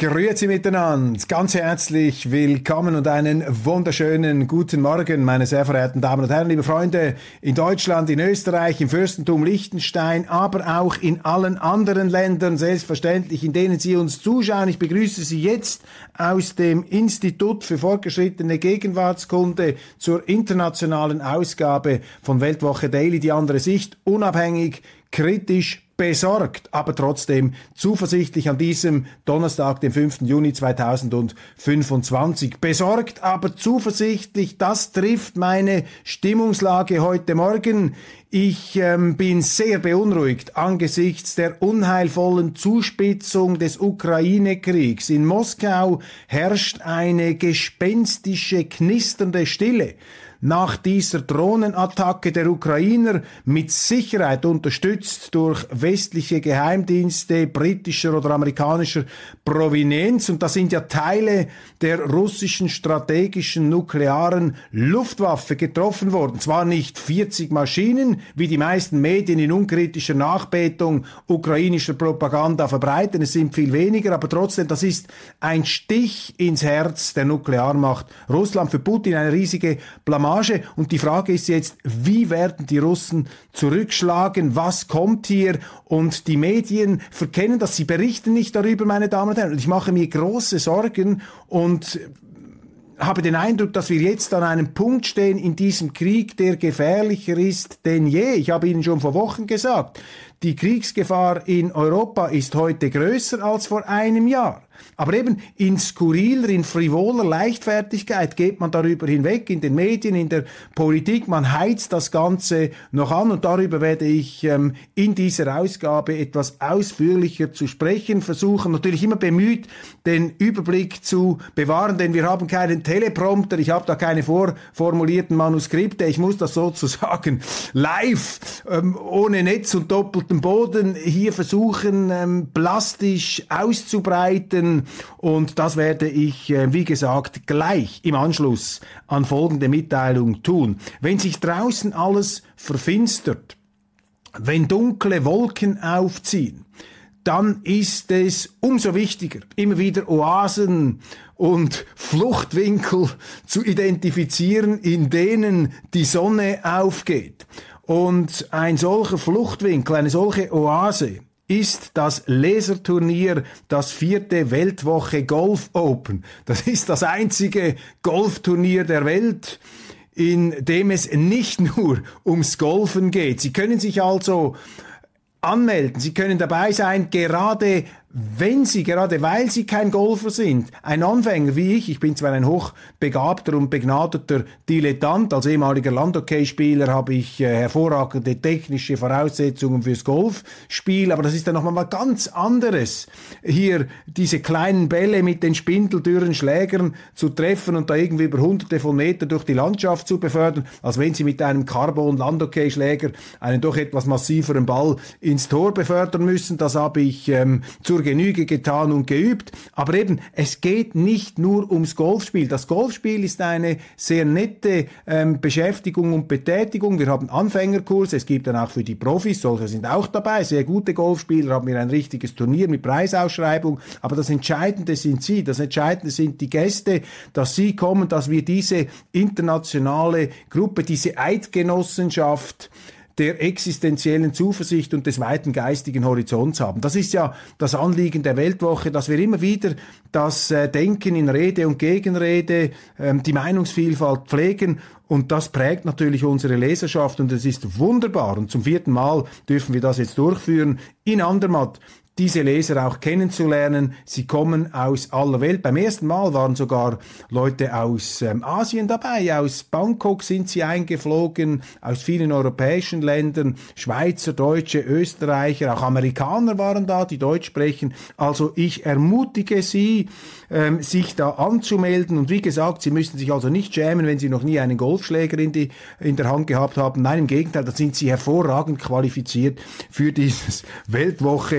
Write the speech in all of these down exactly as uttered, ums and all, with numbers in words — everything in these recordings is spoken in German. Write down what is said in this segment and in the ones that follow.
Grüezi miteinander, ganz herzlich willkommen und einen wunderschönen guten Morgen, meine sehr verehrten Damen und Herren, liebe Freunde in Deutschland, in Österreich, im Fürstentum Liechtenstein, aber auch in allen anderen Ländern, selbstverständlich, in denen Sie uns zuschauen. Ich begrüße Sie jetzt aus dem Institut für fortgeschrittene Gegenwartskunde zur internationalen Ausgabe von Weltwoche Daily, die andere Sicht, unabhängig, kritisch, besorgt, aber trotzdem zuversichtlich an diesem Donnerstag, dem fünften Juni zweitausendfünfundzwanzig. Besorgt, aber zuversichtlich, das trifft meine Stimmungslage heute Morgen. Ich ähm, bin sehr beunruhigt angesichts der unheilvollen Zuspitzung des Ukraine-Kriegs. In Moskau herrscht eine gespenstische, knisternde Stille nach dieser Drohnenattacke der Ukrainer, mit Sicherheit unterstützt durch westliche Geheimdienste britischer oder amerikanischer Provenienz. Und das sind ja Teile der russischen strategischen nuklearen Luftwaffe getroffen worden. Zwar nicht vierzig Maschinen, wie die meisten Medien in unkritischer Nachbetung ukrainischer Propaganda verbreiten, es sind viel weniger, aber trotzdem, das ist ein Stich ins Herz der Nuklearmacht Russland. Für Putin eine riesige Blamage. Und die Frage ist jetzt, wie werden die Russen zurückschlagen? Was kommt hier? Und die Medien verkennen das. Sie berichten nicht darüber, meine Damen und Herren. Und ich mache mir große Sorgen und habe den Eindruck, dass wir jetzt an einem Punkt stehen in diesem Krieg, der gefährlicher ist denn je. Ich habe Ihnen schon vor Wochen gesagt, die Kriegsgefahr in Europa ist heute größer als vor einem Jahr. Aber eben in skurriler, in frivoler Leichtfertigkeit geht man darüber hinweg, in den Medien, in der Politik, man heizt das Ganze noch an und darüber werde ich ähm, in dieser Ausgabe etwas ausführlicher zu sprechen versuchen. Natürlich immer bemüht, den Überblick zu bewahren, denn wir haben keinen Teleprompter, ich habe da keine vorformulierten Manuskripte, ich muss das sozusagen live, ähm, ohne Netz und doppeltem Boden hier versuchen, ähm, plastisch auszubreiten. Und das werde ich, wie gesagt, gleich im Anschluss an folgende Mitteilung tun. Wenn sich draußen alles verfinstert, wenn dunkle Wolken aufziehen, dann ist es umso wichtiger, immer wieder Oasen und Fluchtwinkel zu identifizieren, in denen die Sonne aufgeht. Und ein solcher Fluchtwinkel, eine solche Oase, ist das Laserturnier, das vierte Weltwoche Golf Open. Das ist das einzige Golfturnier der Welt, in dem es nicht nur ums Golfen geht. Sie können sich also anmelden, Sie können dabei sein, gerade wenn Sie, gerade weil Sie kein Golfer sind, ein Anfänger wie ich, ich bin zwar ein hochbegabter und begnadeter Dilettant, als ehemaliger Landhockeyspieler habe ich äh, hervorragende technische Voraussetzungen fürs Golfspiel, aber das ist dann nochmal was ganz anderes, hier diese kleinen Bälle mit den spindeldürren Schlägern zu treffen und da irgendwie über hunderte von Metern durch die Landschaft zu befördern, als wenn Sie mit einem Carbon-Landhockeyschläger einen doch etwas massiveren Ball ins Tor befördern müssen. Das habe ich ähm, zur Genüge getan und geübt, aber eben, es geht nicht nur ums Golfspiel. Das Golfspiel ist eine sehr nette ähm, Beschäftigung und Betätigung. Wir haben Anfängerkurse, es gibt dann auch für die Profis, solche sind auch dabei, sehr gute Golfspieler, haben wir ein richtiges Turnier mit Preisausschreibung, aber das Entscheidende sind Sie, das Entscheidende sind die Gäste, dass Sie kommen, dass wir diese internationale Gruppe, diese Eidgenossenschaft der existenziellen Zuversicht und des weiten geistigen Horizonts haben. Das ist ja das Anliegen der Weltwoche, dass wir immer wieder das äh, Denken in Rede und Gegenrede, ähm, die Meinungsvielfalt pflegen, und das prägt natürlich unsere Leserschaft und es ist wunderbar. Und zum vierten Mal dürfen wir das jetzt durchführen in Andermatt, diese Leser auch kennenzulernen. Sie kommen aus aller Welt. Beim ersten Mal waren sogar Leute aus ähm, Asien dabei. Aus Bangkok sind sie eingeflogen, aus vielen europäischen Ländern, Schweizer, Deutsche, Österreicher, auch Amerikaner waren da, die Deutsch sprechen. Also ich ermutige Sie, ähm, sich da anzumelden. Und wie gesagt, Sie müssen sich also nicht schämen, wenn Sie noch nie einen Golfschläger in, die, in der Hand gehabt haben. Nein, im Gegenteil, da sind Sie hervorragend qualifiziert für dieses Weltwoche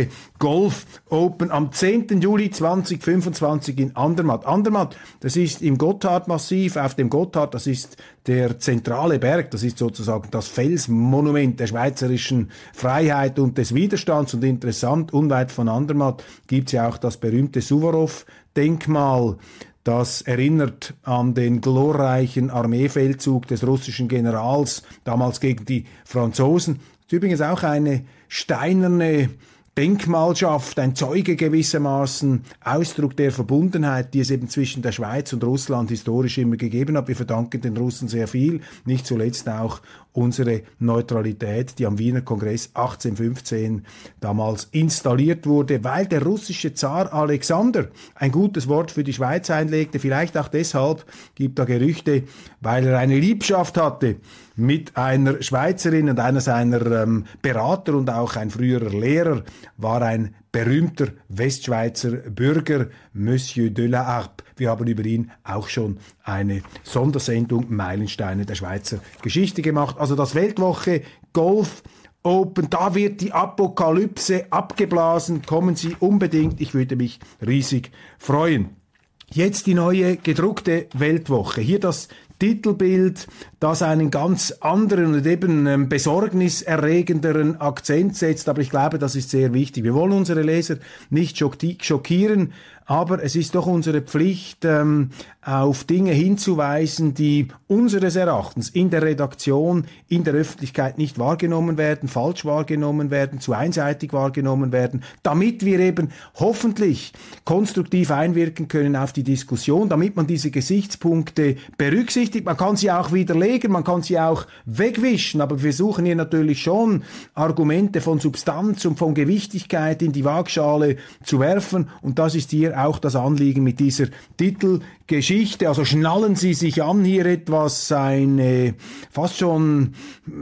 Golf Open am zehnten Juli zweitausendfünfundzwanzig in Andermatt. Andermatt, das ist im Gotthardmassiv, auf dem Gotthard, das ist der zentrale Berg, das ist sozusagen das Felsmonument der schweizerischen Freiheit und des Widerstands. Und interessant, unweit von Andermatt gibt es ja auch das berühmte Suworow-Denkmal. Das erinnert an den glorreichen Armeefeldzug des russischen Generals, damals gegen die Franzosen. Das ist übrigens auch eine steinerne Denkmalschaft, ein Zeuge gewissermaßen, Ausdruck der Verbundenheit, die es eben zwischen der Schweiz und Russland historisch immer gegeben hat. Wir verdanken den Russen sehr viel, nicht zuletzt auch unsere Neutralität, die am Wiener Kongress achtzehnhundertfünfzehn damals installiert wurde, weil der russische Zar Alexander ein gutes Wort für die Schweiz einlegte, vielleicht auch deshalb, gibt da Gerüchte, weil er eine Liebschaft hatte mit einer Schweizerin, und einer seiner ähm, Berater und auch ein früherer Lehrer war ein berühmter Westschweizer Bürger, Monsieur de la Harpe. Wir haben über ihn auch schon eine Sondersendung Meilensteine der Schweizer Geschichte gemacht. Also das Weltwoche Golf Open, da wird die Apokalypse abgeblasen. Kommen Sie unbedingt, ich würde mich riesig freuen. Jetzt die neue gedruckte Weltwoche. Hier das Titelbild, das einen ganz anderen und eben ähm, besorgniserregenderen Akzent setzt, aber ich glaube, das ist sehr wichtig. Wir wollen unsere Leser nicht schockieren, aber es ist doch unsere Pflicht, ähm, auf Dinge hinzuweisen, die unseres Erachtens in der Redaktion, in der Öffentlichkeit nicht wahrgenommen werden, falsch wahrgenommen werden, zu einseitig wahrgenommen werden, damit wir eben hoffentlich konstruktiv einwirken können auf die Diskussion, damit man diese Gesichtspunkte berücksichtigt. Man kann sie auch widerlegen, man kann sie auch wegwischen, aber wir versuchen hier natürlich schon Argumente von Substanz und von Gewichtigkeit in die Waagschale zu werfen, und das ist hier auch das Anliegen mit dieser Titelgeschichte. Also schnallen Sie sich an, hier etwas, eine fast schon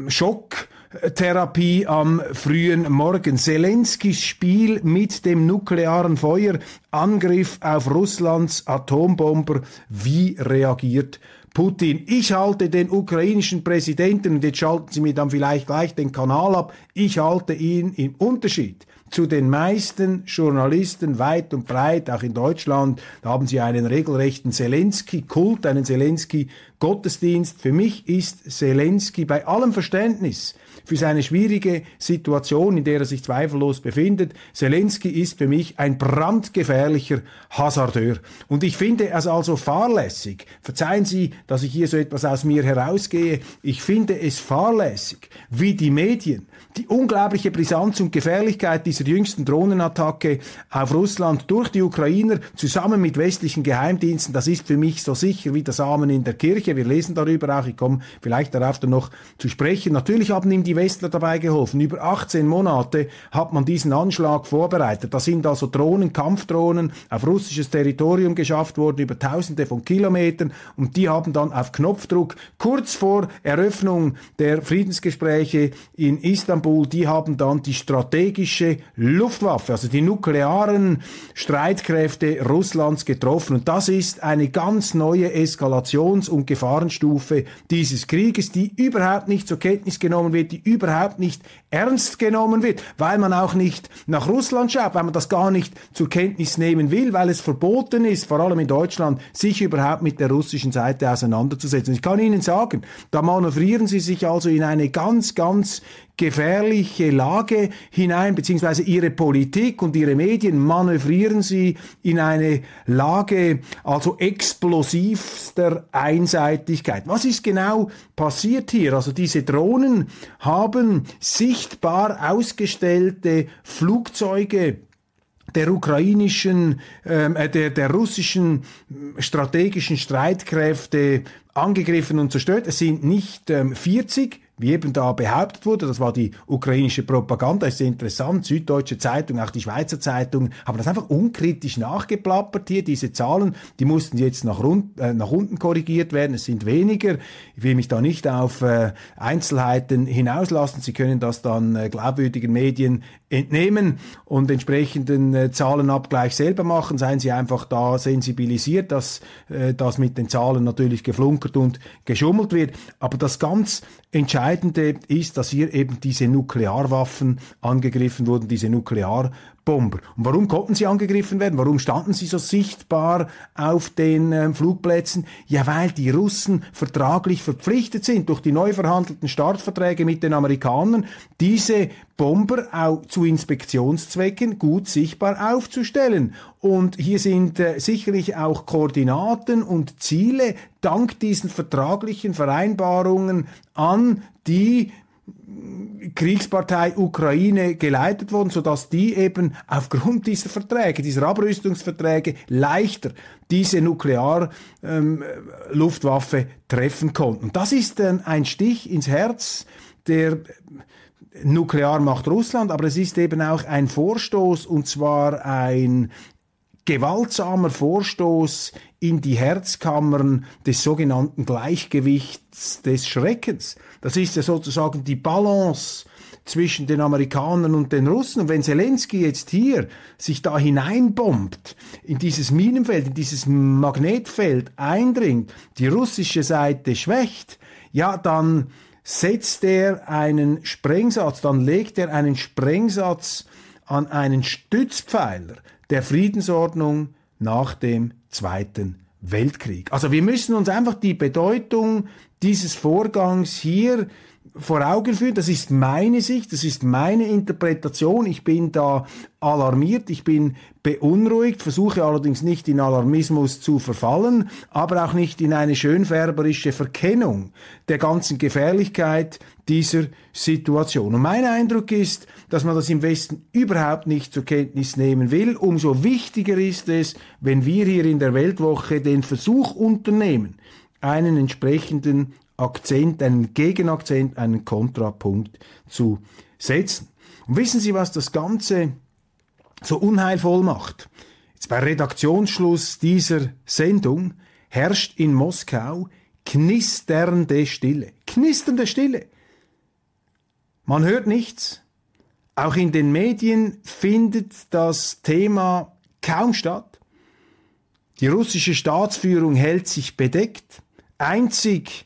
Schocktherapie am frühen Morgen. Zelenskys Spiel mit dem nuklearen Feuer, Angriff auf Russlands Atombomber. Wie reagiert Putin? Ich halte den ukrainischen Präsidenten, und jetzt schalten Sie mir dann vielleicht gleich den Kanal ab, ich halte ihn im Unterschied zu den meisten Journalisten weit und breit, auch in Deutschland, da haben sie einen regelrechten Zelensky-Kult, einen Zelensky-Gottesdienst. Für mich ist Zelensky bei allem Verständnis für seine schwierige Situation, in der er sich zweifellos befindet, Zelensky ist für mich ein brandgefährlicher Hasardeur. Und ich finde es also fahrlässig, verzeihen Sie, dass ich hier so etwas aus mir herausgehe, ich finde es fahrlässig, wie die Medien die unglaubliche Brisanz und Gefährlichkeit dieser jüngsten Drohnenattacke auf Russland durch die Ukrainer zusammen mit westlichen Geheimdiensten, das ist für mich so sicher wie das Amen in der Kirche. Wir lesen darüber auch, ich komme vielleicht darauf dann noch zu sprechen. Natürlich haben ihm die Westler dabei geholfen. Über achtzehn Monate hat man diesen Anschlag vorbereitet. Da sind also Drohnen, Kampfdrohnen auf russisches Territorium geschafft worden, über tausende von Kilometern, und die haben dann auf Knopfdruck kurz vor Eröffnung der Friedensgespräche in Istanbul, die haben dann die strategische Luftwaffe, also die nuklearen Streitkräfte Russlands getroffen. Und das ist eine ganz neue Eskalations- und Gefahrenstufe dieses Krieges, die überhaupt nicht zur Kenntnis genommen wird, die überhaupt nicht ernst genommen wird, weil man auch nicht nach Russland schaut, weil man das gar nicht zur Kenntnis nehmen will, weil es verboten ist, vor allem in Deutschland, sich überhaupt mit der russischen Seite auseinanderzusetzen. Ich kann Ihnen sagen, da manövrieren Sie sich also in eine ganz, ganz gefährliche Lage hinein, beziehungsweise ihre Politik und ihre Medien manövrieren sie in eine Lage also explosivster Einseitigkeit. Was ist genau passiert hier? Also diese Drohnen haben sichtbar ausgestellte Flugzeuge der ukrainischen, äh, der, der russischen strategischen Streitkräfte angegriffen und zerstört. Es sind nicht ähm, vierzig, wie eben da behauptet wurde, das war die ukrainische Propaganda, ist sehr interessant, Süddeutsche Zeitung, auch die Schweizer Zeitung, haben das einfach unkritisch nachgeplappert hier, diese Zahlen, die mussten jetzt nach, rund, äh, nach unten korrigiert werden, es sind weniger, ich will mich da nicht auf äh, Einzelheiten hinauslassen, Sie können das dann äh, glaubwürdigen Medien entnehmen und entsprechenden äh, Zahlenabgleich selber machen, seien Sie einfach da sensibilisiert, dass äh, das mit den Zahlen natürlich geflunkert und geschummelt wird, aber das ganz Entscheidende ist, dass hier eben diese Nuklearwaffen angegriffen wurden, diese Nuklearbomben, Bomber. Und warum konnten sie angegriffen werden? Warum standen sie so sichtbar auf den ähm, Flugplätzen? Ja, weil die Russen vertraglich verpflichtet sind, durch die neu verhandelten Startverträge mit den Amerikanern, diese Bomber auch zu Inspektionszwecken gut sichtbar aufzustellen. Und hier sind äh, sicherlich auch Koordinaten und Ziele dank diesen vertraglichen Vereinbarungen an die Kriegspartei Ukraine geleitet worden, sodass die eben aufgrund dieser Verträge, dieser Abrüstungsverträge leichter diese Nuklearluftwaffe ähm, treffen konnten. Und das ist ähm, ein Stich ins Herz der Nuklearmacht Russland, aber es ist eben auch ein Vorstoß, und zwar ein gewaltsamer Vorstoß in die Herzkammern des sogenannten Gleichgewichts des Schreckens. Das ist ja sozusagen die Balance zwischen den Amerikanern und den Russen. Und wenn Zelensky jetzt hier sich da hineinbombt, in dieses Minenfeld, in dieses Magnetfeld eindringt, die russische Seite schwächt, ja, dann setzt er einen Sprengsatz, dann legt er einen Sprengsatz an einen Stützpfeiler der Friedensordnung nach dem Zweiten Weltkrieg. Also wir müssen uns einfach die Bedeutung dieses Vorgangs hier vor Augen führen. Das ist meine Sicht, das ist meine Interpretation. Ich bin da alarmiert, ich bin beunruhigt, versuche allerdings nicht in Alarmismus zu verfallen, aber auch nicht in eine schönfärberische Verkennung der ganzen Gefährlichkeit dieser Situation. Und mein Eindruck ist, dass man das im Westen überhaupt nicht zur Kenntnis nehmen will. Umso wichtiger ist es, wenn wir hier in der Weltwoche den Versuch unternehmen, einen entsprechenden Akzent, einen Gegenakzent, einen Kontrapunkt zu setzen. Und wissen Sie, was das Ganze so unheilvoll macht? Jetzt bei Redaktionsschluss dieser Sendung herrscht in Moskau knisternde Stille. Knisternde Stille. Man hört nichts. Auch in den Medien findet das Thema kaum statt. Die russische Staatsführung hält sich bedeckt. Einzig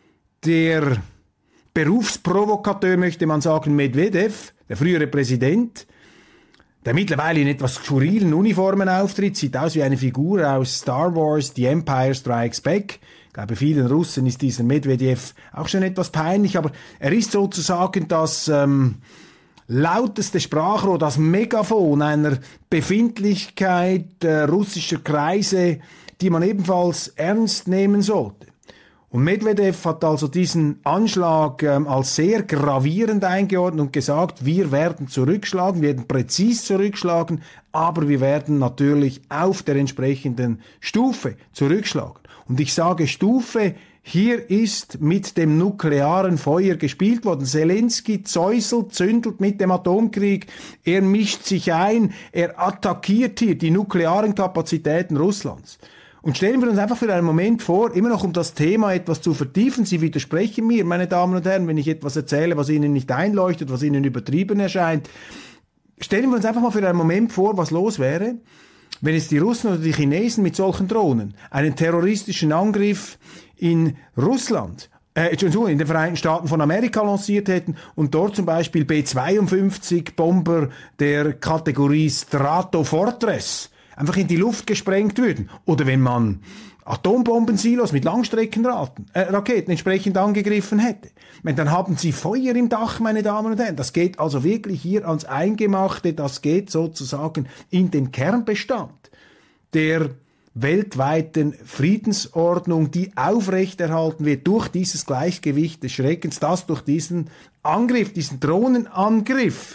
der Berufsprovokateur, möchte man sagen, Medvedev, der frühere Präsident, der mittlerweile in etwas skurrilen Uniformen auftritt, sieht aus wie eine Figur aus Star Wars, The Empire Strikes Back. Ich glaube, vielen Russen ist dieser Medvedev auch schon etwas peinlich, aber er ist sozusagen das ähm, lauteste Sprachrohr, das Megafon einer Befindlichkeit äh, russischer Kreise, die man ebenfalls ernst nehmen sollte. Und Medvedev hat also diesen Anschlag ähm, als sehr gravierend eingeordnet und gesagt, wir werden zurückschlagen, wir werden präzis zurückschlagen, aber wir werden natürlich auf der entsprechenden Stufe zurückschlagen. Und ich sage Stufe, hier ist mit dem nuklearen Feuer gespielt worden. Zelensky zäuselt, zündelt mit dem Atomkrieg, er mischt sich ein, er attackiert hier die nuklearen Kapazitäten Russlands. Und stellen wir uns einfach für einen Moment vor, immer noch um das Thema etwas zu vertiefen, Sie widersprechen mir, meine Damen und Herren, wenn ich etwas erzähle, was Ihnen nicht einleuchtet, was Ihnen übertrieben erscheint. Stellen wir uns einfach mal für einen Moment vor, was los wäre, wenn jetzt die Russen oder die Chinesen mit solchen Drohnen einen terroristischen Angriff in Russland, äh, Entschuldigung, in den Vereinigten Staaten von Amerika lanciert hätten und dort zum Beispiel B zweiundfünfzig Bomber der Kategorie Stratofortress einfach in die Luft gesprengt würden. Oder wenn man Atombombensilos mit Langstreckenraketen äh, Raketen entsprechend angegriffen hätte. Meine, dann haben Sie Feuer im Dach, meine Damen und Herren. Das geht also wirklich hier ans Eingemachte, das geht sozusagen in den Kernbestand der weltweiten Friedensordnung, die aufrechterhalten wird durch dieses Gleichgewicht des Schreckens, das durch diesen Angriff, diesen Drohnenangriff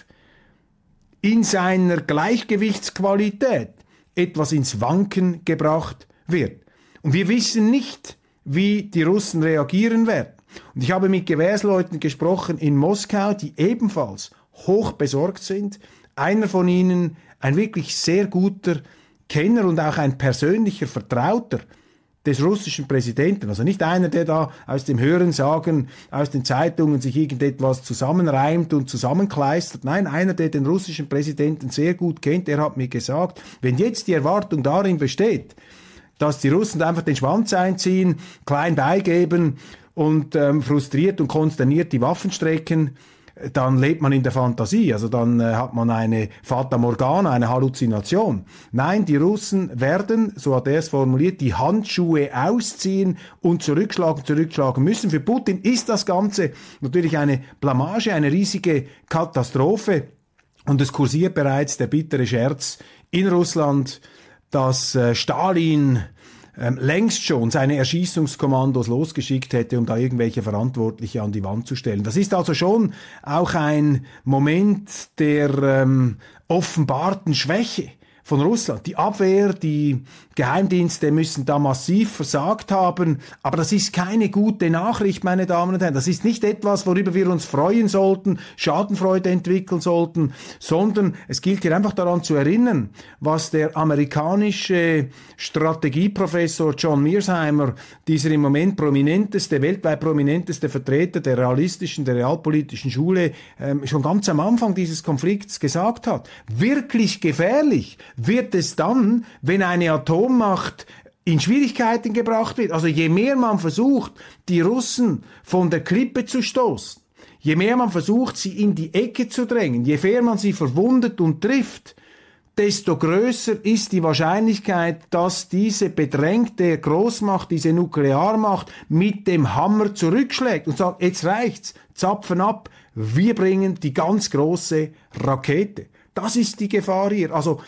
in seiner Gleichgewichtsqualität etwas ins Wanken gebracht wird. Und wir wissen nicht, wie die Russen reagieren werden. Und ich habe mit Gewährsleuten gesprochen in Moskau, die ebenfalls hoch besorgt sind. Einer von ihnen, ein wirklich sehr guter Kenner und auch ein persönlicher Vertrauter des russischen Präsidenten. Also nicht einer, der da aus dem Hörensagen, aus den Zeitungen sich irgendetwas zusammenreimt und zusammenkleistert. Nein, einer, der den russischen Präsidenten sehr gut kennt, der hat mir gesagt, wenn jetzt die Erwartung darin besteht, dass die Russen einfach den Schwanz einziehen, klein beigeben und ähm, frustriert und konsterniert die Waffen strecken, dann lebt man in der Fantasie, also dann äh, hat man eine Fata Morgana, eine Halluzination. Nein, die Russen werden, so hat er es formuliert, die Handschuhe ausziehen und zurückschlagen, zurückschlagen müssen. Für Putin ist das Ganze natürlich eine Blamage, eine riesige Katastrophe. Und es kursiert bereits der bittere Scherz in Russland, dass äh, Stalin ähm, längst schon seine Erschießungskommandos losgeschickt hätte, um da irgendwelche Verantwortliche an die Wand zu stellen. Das ist also schon auch ein Moment der ähm, offenbarten Schwäche von Russland. Die Abwehr, die Geheimdienste müssen da massiv versagt haben, aber das ist keine gute Nachricht, meine Damen und Herren. Das ist nicht etwas, worüber wir uns freuen sollten, Schadenfreude entwickeln sollten, sondern es gilt hier einfach daran zu erinnern, was der amerikanische Strategieprofessor John Mearsheimer, dieser im Moment prominenteste, weltweit prominenteste Vertreter der realistischen, der realpolitischen Schule, ähm, schon ganz am Anfang dieses Konflikts gesagt hat. Wirklich gefährlich wird es dann, wenn eine Atommacht in Schwierigkeiten gebracht wird. Also je mehr man versucht, die Russen von der Klippe zu stoßen, je mehr man versucht, sie in die Ecke zu drängen, je mehr man sie verwundet und trifft, desto größer ist die Wahrscheinlichkeit, dass diese bedrängte Großmacht, diese Nuklearmacht mit dem Hammer zurückschlägt und sagt, jetzt reicht's, Zapfen ab, wir bringen die ganz große Rakete. Das ist die Gefahr hier. Also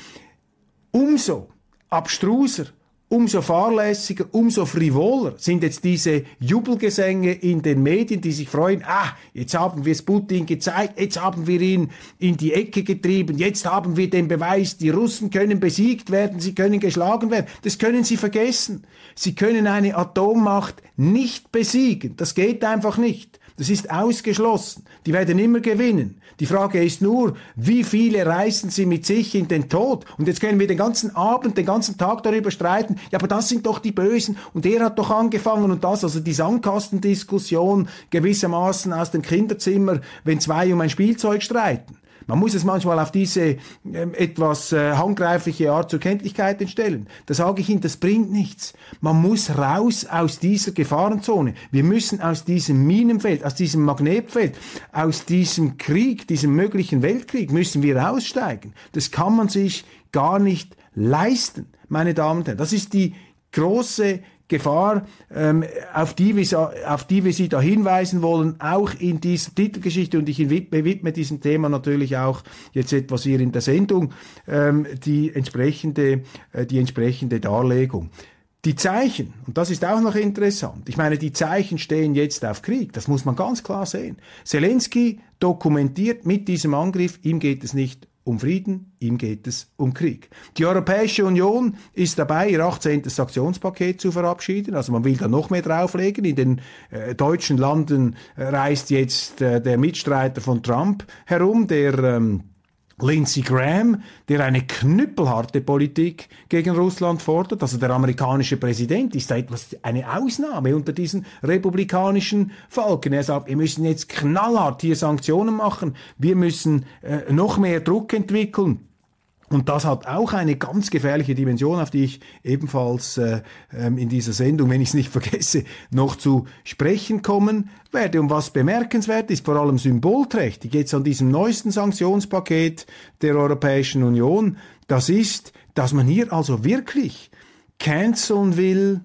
umso abstruser, umso fahrlässiger, umso frivoler sind jetzt diese Jubelgesänge in den Medien, die sich freuen, ah, jetzt haben wir es Putin gezeigt, jetzt haben wir ihn in die Ecke getrieben, jetzt haben wir den Beweis, die Russen können besiegt werden, sie können geschlagen werden. Das können Sie vergessen. Sie können eine Atommacht nicht besiegen. Das geht einfach nicht. Das ist ausgeschlossen. Die werden immer gewinnen. Die Frage ist nur, wie viele reißen sie mit sich in den Tod? Und jetzt können wir den ganzen Abend, den ganzen Tag darüber streiten, ja, aber das sind doch die Bösen und er hat doch angefangen und das, also die Sandkastendiskussion gewissermaßen aus dem Kinderzimmer, wenn zwei um ein Spielzeug streiten. Man muss es manchmal auf diese äh, etwas äh, handgreifliche Art zur Kenntlichkeit stellen. Da sage ich Ihnen, das bringt nichts. Man muss raus aus dieser Gefahrenzone. Wir müssen aus diesem Minenfeld, aus diesem Magnetfeld, aus diesem Krieg, diesem möglichen Weltkrieg, müssen wir aussteigen. Das kann man sich gar nicht leisten, meine Damen und Herren. Das ist die große Gefahr, ähm, auf, die wir, auf die wir Sie da hinweisen wollen, auch in dieser Titelgeschichte, und ich widme diesem Thema natürlich auch jetzt etwas hier in der Sendung, ähm, die entsprechende, äh, die entsprechende Darlegung. Die Zeichen, und das ist auch noch interessant, ich meine, die Zeichen stehen jetzt auf Krieg, das muss man ganz klar sehen. Zelensky dokumentiert mit diesem Angriff, ihm geht es nicht um Frieden, ihm geht es um Krieg. Die Europäische Union ist dabei, ihr achtzehntes Sanktionspaket zu verabschieden. Also man will da noch mehr drauflegen. In den äh, deutschen Landen äh, reist jetzt äh, der Mitstreiter von Trump herum, der ähm, Lindsey Graham, der eine knüppelharte Politik gegen Russland fordert. Also der amerikanische Präsident ist da etwas, eine Ausnahme unter diesen republikanischen Falken. Er sagt, wir müssen jetzt knallhart hier Sanktionen machen, wir müssen äh, noch mehr Druck entwickeln. Und das hat auch eine ganz gefährliche Dimension, auf die ich ebenfalls äh, in dieser Sendung, wenn ich es nicht vergesse, noch zu sprechen kommen werde. Und was bemerkenswert ist, vor allem symbolträchtig, jetzt an diesem neuesten Sanktionspaket der Europäischen Union, das ist, dass man hier also wirklich canceln will,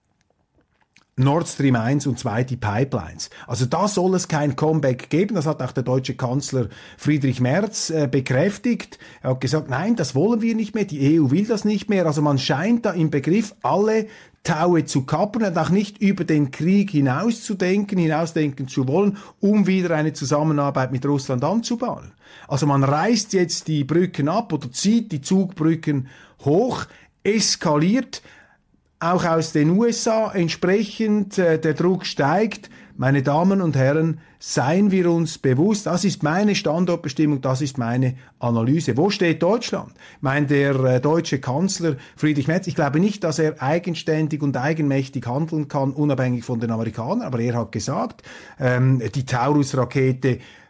Nord Stream eins und zwei, die Pipelines. Also da soll es kein Comeback geben. Das hat auch der deutsche Kanzler Friedrich Merz äh, bekräftigt. Er hat gesagt, nein, das wollen wir nicht mehr. Die E U will das nicht mehr. Also man scheint da im Begriff, alle Taue zu kappen und auch nicht über den Krieg hinauszudenken, hinausdenken zu wollen, um wieder eine Zusammenarbeit mit Russland anzubahnen. Also man reißt jetzt die Brücken ab oder zieht die Zugbrücken hoch, eskaliert, auch aus den U S A entsprechend, äh, der Druck steigt. Meine Damen und Herren, seien wir uns bewusst, das ist meine Standortbestimmung, das ist meine Analyse. Wo steht Deutschland? Ich meine, der äh, deutsche Kanzler Friedrich Merz, ich glaube nicht, dass er eigenständig und eigenmächtig handeln kann, unabhängig von den Amerikanern, aber er hat gesagt, ähm, die Taurus-Rakete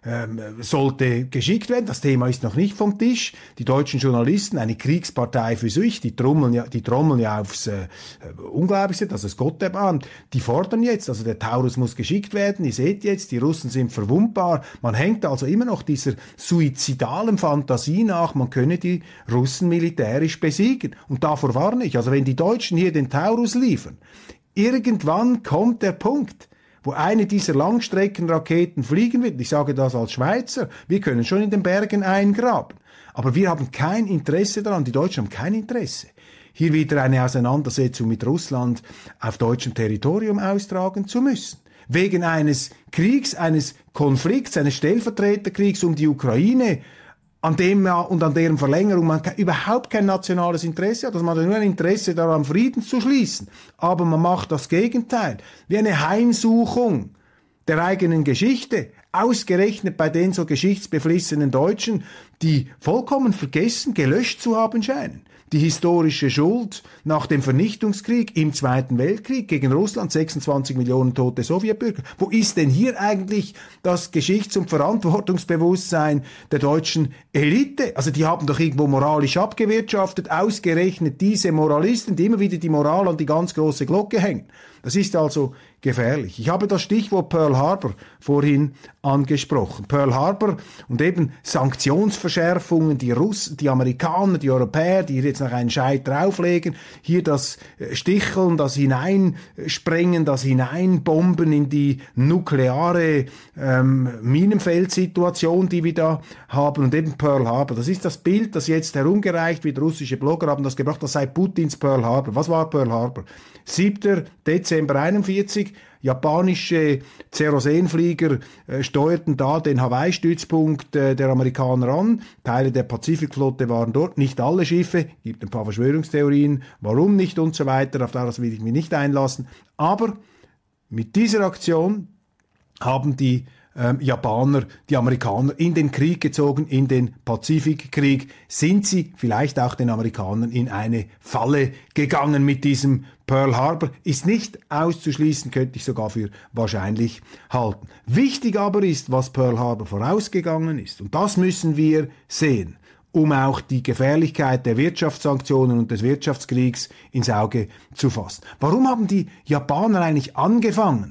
ähm, sollte geschickt werden. Das Thema ist noch nicht vom Tisch. Die deutschen Journalisten, eine Kriegspartei für sich, die trommeln ja, die trommeln ja aufs äh, Unglaublichste, das ist Gott erbarmt. Die fordern jetzt, also der Taurus muss geschickt werden. Ihr seht jetzt, die Russen sind verwundbar. Man hängt also immer noch dieser suizidalen Fantasie nach, man könne die Russen militärisch besiegen. Und davor warne ich. Also wenn die Deutschen hier den Taurus liefern, irgendwann kommt der Punkt, wo eine dieser Langstreckenraketen fliegen wird. Ich sage das als Schweizer. Wir können schon in den Bergen eingraben. Aber wir haben kein Interesse daran. Die Deutschen haben kein Interesse, hier wieder eine Auseinandersetzung mit Russland auf deutschem Territorium austragen zu müssen. Wegen eines Kriegs, eines Konflikts, eines Stellvertreterkriegs um die Ukraine, an dem und an deren Verlängerung man überhaupt kein nationales Interesse hat. Also man hat nur ein Interesse daran, Frieden zu schließen. Aber man macht das Gegenteil. Wie eine Heimsuchung der eigenen Geschichte. Ausgerechnet bei den so geschichtsbeflissenen Deutschen, die vollkommen vergessen, gelöscht zu haben scheinen. Die historische Schuld nach dem Vernichtungskrieg im Zweiten Weltkrieg gegen Russland, sechsundzwanzig Millionen tote Sowjetbürger. Wo ist denn hier eigentlich das Geschichts- und Verantwortungsbewusstsein der deutschen Elite? Also die haben doch irgendwo moralisch abgewirtschaftet, ausgerechnet diese Moralisten, die immer wieder die Moral an die ganz große Glocke hängen. Das ist also gefährlich. Ich habe das Stichwort Pearl Harbor vorhin angesprochen. Pearl Harbor und eben Sanktionsverschärfungen, die Russen, die Amerikaner, die Europäer, die jetzt noch einen Scheit drauflegen, hier das Sticheln, das Hineinsprengen, das Hineinbomben in die nukleare ähm, Minenfeldsituation, die wir da haben, und eben Pearl Harbor. Das ist das Bild, das jetzt herumgereicht wird. Russische Blogger haben das gebracht, das sei Putins Pearl Harbor. Was war Pearl Harbor? siebter Dezember einundvierzig, japanische Zerosenflieger äh, steuerten da den Hawaii-Stützpunkt äh, der Amerikaner an. Teile der Pazifikflotte waren dort, nicht alle Schiffe, gibt ein paar Verschwörungstheorien, warum nicht und so weiter, auf das will ich mich nicht einlassen. Aber mit dieser Aktion haben die ähm, Japaner, die Amerikaner in den Krieg gezogen, in den Pazifikkrieg, sind sie vielleicht auch den Amerikanern in eine Falle gegangen mit diesem Pearl Harbor. Ist nicht auszuschließen, könnte ich sogar für wahrscheinlich halten. Wichtig aber ist, was Pearl Harbor vorausgegangen ist. Und das müssen wir sehen, um auch die Gefährlichkeit der Wirtschaftssanktionen und des Wirtschaftskriegs ins Auge zu fassen. Warum haben die Japaner eigentlich angefangen,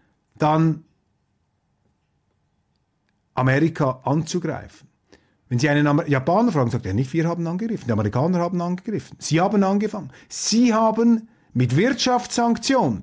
dann Amerika anzugreifen? Wenn Sie einen Amer- Japaner fragen, sagt er nicht, wir haben angegriffen, die Amerikaner haben angegriffen. Sie haben angefangen. Sie haben mit Wirtschaftssanktionen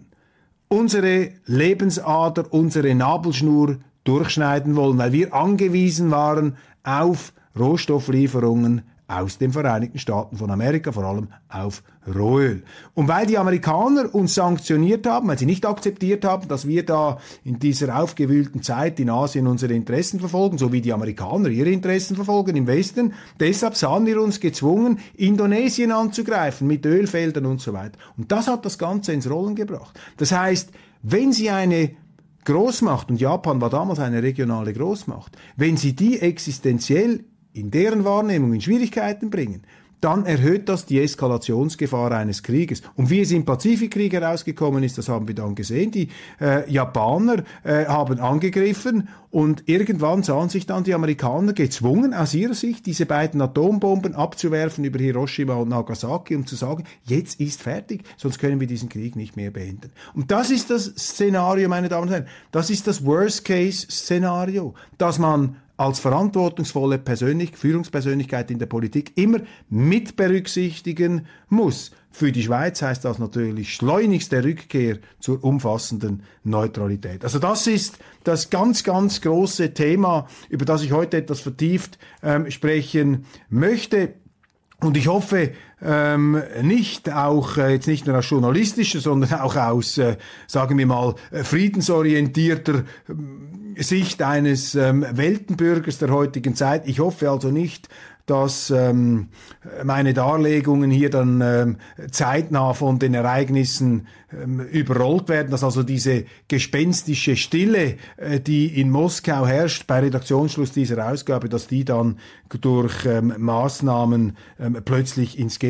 unsere Lebensader, unsere Nabelschnur durchschneiden wollen, weil wir angewiesen waren auf Rohstofflieferungen aus den Vereinigten Staaten von Amerika, vor allem auf Rohöl. Und weil die Amerikaner uns sanktioniert haben, weil sie nicht akzeptiert haben, dass wir da in dieser aufgewühlten Zeit in Asien unsere Interessen verfolgen, so wie die Amerikaner ihre Interessen verfolgen im Westen, deshalb sahen wir uns gezwungen, Indonesien anzugreifen mit Ölfeldern und so weiter. Und das hat das Ganze ins Rollen gebracht. Das heißt, wenn Sie eine Großmacht, und Japan war damals eine regionale Großmacht, wenn Sie die existenziell in deren Wahrnehmung in Schwierigkeiten bringen, dann erhöht das die Eskalationsgefahr eines Krieges. Und wie es im Pazifikkrieg herausgekommen ist, das haben wir dann gesehen. Die äh, Japaner äh, haben angegriffen und irgendwann sahen sich dann die Amerikaner gezwungen, aus ihrer Sicht diese beiden Atombomben abzuwerfen über Hiroshima und Nagasaki, um zu sagen, jetzt ist fertig, sonst können wir diesen Krieg nicht mehr beenden. Und das ist das Szenario, meine Damen und Herren. Das ist das Worst-Case-Szenario, dass man als verantwortungsvolle Persönlich- Führungspersönlichkeit in der Politik immer mit berücksichtigen muss. Für die Schweiz heißt das natürlich schleunigste Rückkehr zur umfassenden Neutralität. Also das ist das ganz, ganz große Thema, über das ich heute etwas vertieft ähm, sprechen möchte. Und ich hoffe, ähm, nicht auch, äh, jetzt nicht nur aus journalistischer, sondern auch aus, äh, sagen wir mal, äh, friedensorientierter äh, Sicht eines ähm, Weltenbürgers der heutigen Zeit. Ich hoffe also nicht, dass ähm, meine Darlegungen hier dann ähm, zeitnah von den Ereignissen ähm, überrollt werden, dass also diese gespenstische Stille, äh, die in Moskau herrscht bei Redaktionsschluss dieser Ausgabe, dass die dann durch ähm, Maßnahmen ähm, plötzlich ins Gegenteil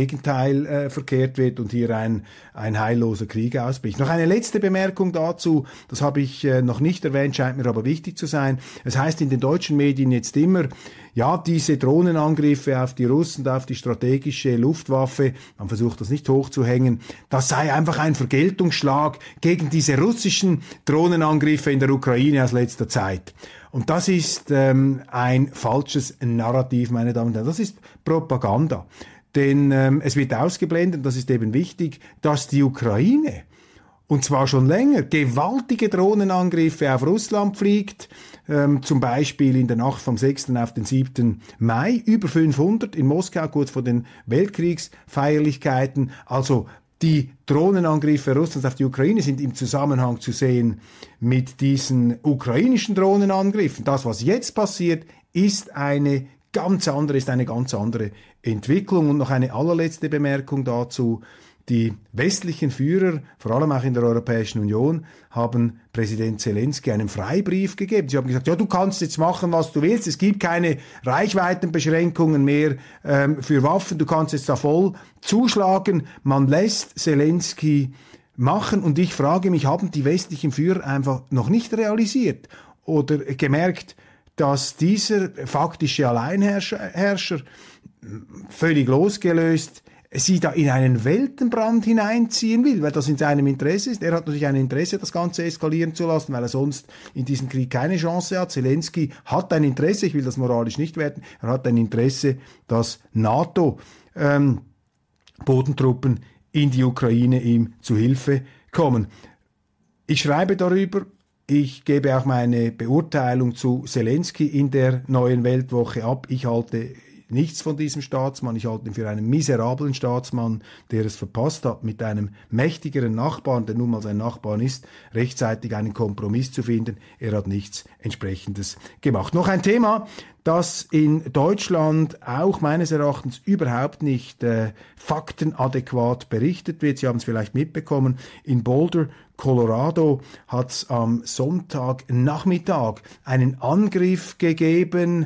Gegenteil äh, verkehrt wird und hier ein, ein heilloser Krieg ausbricht. Noch eine letzte Bemerkung dazu, das habe ich äh, noch nicht erwähnt, scheint mir aber wichtig zu sein. Es heißt in den deutschen Medien jetzt immer, ja, diese Drohnenangriffe auf die Russen, auf die strategische Luftwaffe, man versucht das nicht hochzuhängen, das sei einfach ein Vergeltungsschlag gegen diese russischen Drohnenangriffe in der Ukraine aus letzter Zeit. Und das ist ähm, ein falsches Narrativ, meine Damen und Herren. Das ist Propaganda. Denn ähm, es wird ausgeblendet, das ist eben wichtig, dass die Ukraine, und zwar schon länger, gewaltige Drohnenangriffe auf Russland fliegt, ähm, zum Beispiel in der Nacht vom sechsten auf den siebten Mai, über fünfhundert in Moskau, kurz vor den Weltkriegsfeierlichkeiten. Also die Drohnenangriffe Russlands auf die Ukraine sind im Zusammenhang zu sehen mit diesen ukrainischen Drohnenangriffen. Das, was jetzt passiert, ist eine ganz andere, ist eine ganz andere Entwicklung. Und noch eine allerletzte Bemerkung dazu. Die westlichen Führer, vor allem auch in der Europäischen Union, haben Präsident Zelensky einen Freibrief gegeben. Sie haben gesagt, ja, du kannst jetzt machen, was du willst. Es gibt keine Reichweitenbeschränkungen mehr ähm, für Waffen. Du kannst jetzt da voll zuschlagen. Man lässt Zelensky machen. Und ich frage mich, haben die westlichen Führer einfach noch nicht realisiert oder gemerkt, dass dieser faktische Alleinherrscher Herrscher, völlig losgelöst sie da in einen Weltenbrand hineinziehen will, weil das in seinem Interesse ist. Er hat natürlich ein Interesse, das Ganze eskalieren zu lassen, weil er sonst in diesem Krieg keine Chance hat. Zelensky hat ein Interesse, ich will das moralisch nicht werten, er hat ein Interesse, dass NATO ähm, Bodentruppen in die Ukraine ihm zu Hilfe kommen. Ich schreibe darüber, ich gebe auch meine Beurteilung zu Zelensky in der Neuen Weltwoche ab. Ich halte nichts von diesem Staatsmann. Ich halte ihn für einen miserablen Staatsmann, der es verpasst hat, mit einem mächtigeren Nachbarn, der nun mal sein Nachbarn ist, rechtzeitig einen Kompromiss zu finden. Er hat nichts Entsprechendes gemacht. Noch ein Thema, das in Deutschland auch meines Erachtens überhaupt nicht äh, faktenadäquat berichtet wird. Sie haben es vielleicht mitbekommen. In Boulder, Colorado, hat es am Sonntagnachmittag einen Angriff gegeben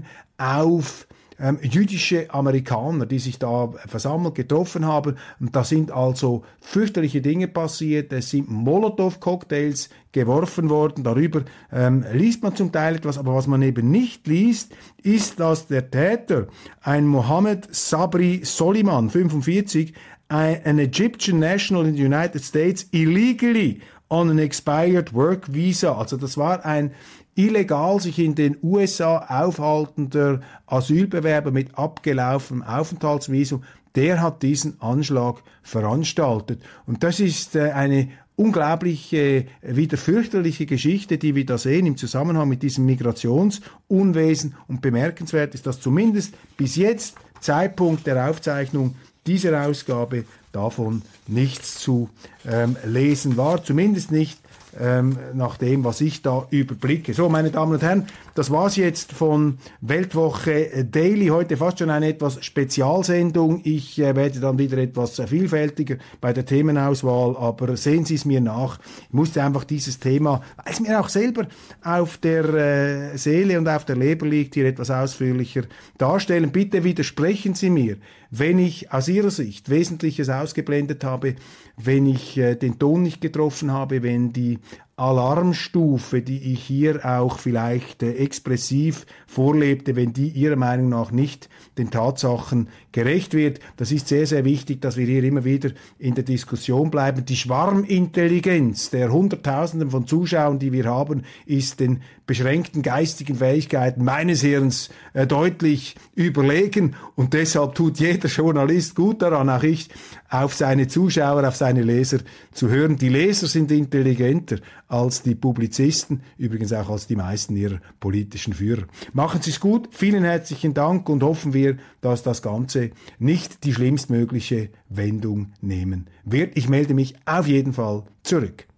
auf Ähm, jüdische Amerikaner, die sich da versammelt, getroffen haben. Und da sind also fürchterliche Dinge passiert. Es sind Molotow-Cocktails geworfen worden. Darüber ähm, liest man zum Teil etwas. Aber was man eben nicht liest, ist, dass der Täter, ein Mohammed Sabri Soliman, fünfundvierzig, ein, an Egyptian national in the United States, illegally on an expired work visa. Also das war ein illegal sich in den U S A aufhaltender Asylbewerber mit abgelaufenem Aufenthaltsvisum, der hat diesen Anschlag veranstaltet. Und das ist äh, eine unglaubliche, äh, wieder fürchterliche Geschichte, die wir da sehen im Zusammenhang mit diesem Migrationsunwesen. Und bemerkenswert ist, dass zumindest bis jetzt, Zeitpunkt der Aufzeichnung dieser Ausgabe, davon nichts zu ähm, lesen war. Zumindest nicht Ähm, nach dem, was ich da überblicke. So, meine Damen und Herren, das war's jetzt von Weltwoche Daily. Heute fast schon eine etwas Spezialsendung. Ich äh, werde dann wieder etwas äh, vielfältiger bei der Themenauswahl, aber sehen Sie es mir nach. Ich musste einfach dieses Thema, weil es mir auch selber auf der äh, Seele und auf der Leber liegt, hier etwas ausführlicher darstellen. Bitte widersprechen Sie mir, wenn ich aus Ihrer Sicht Wesentliches ausgeblendet habe, wenn ich äh, den Ton nicht getroffen habe, wenn die Alarmstufe, die ich hier auch vielleicht äh, expressiv vorlebte, wenn die Ihrer Meinung nach nicht den Tatsachen gerecht wird. Das ist sehr, sehr wichtig, dass wir hier immer wieder in der Diskussion bleiben. Die Schwarmintelligenz der Hunderttausenden von Zuschauern, die wir haben, ist den beschränkten geistigen Fähigkeiten meines Erachtens äh, deutlich überlegen. Und deshalb tut jeder Journalist gut daran, auch ich, auf seine Zuschauer, auf seine Leser zu hören. Die Leser sind intelligenter als die Publizisten, übrigens auch als die meisten ihrer politischen Führer. Machen Sie es gut, vielen herzlichen Dank und hoffen wir, dass das Ganze nicht die schlimmstmögliche Wendung nehmen wird. Ich melde mich auf jeden Fall zurück.